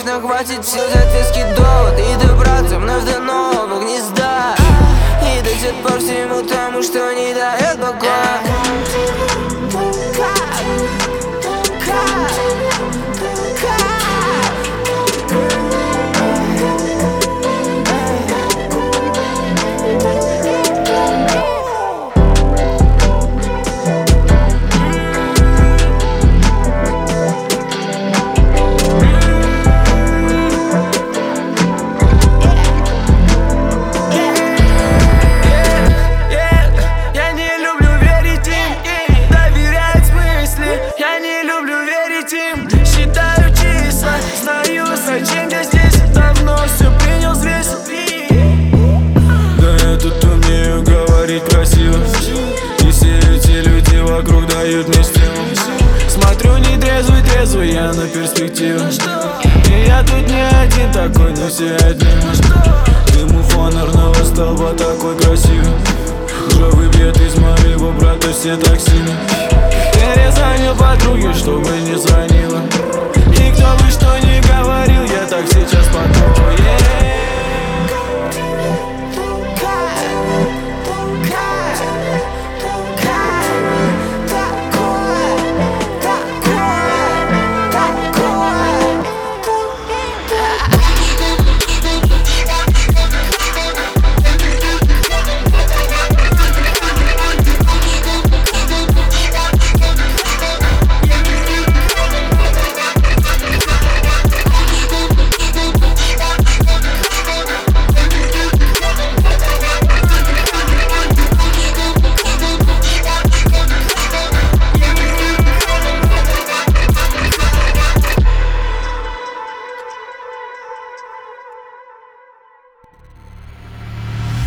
точно хватит сил взять веский довод и добраться вновь до нового гнезда. И до тех пор всему тому, что не дает покоя. Считаю числа, знаю, зачем я здесь. Давно все принял взвесь. Да я тут умею говорить красиво, и все эти люди вокруг дают мне стимул. Смотрю не трезвый, я на перспективу. И я тут не один такой, но все одни. Дым у фонарного столба такой красивый. Уже выбьет из моего брата все токсины. Перезвонил подруге, чтобы не звонила. И кто бы что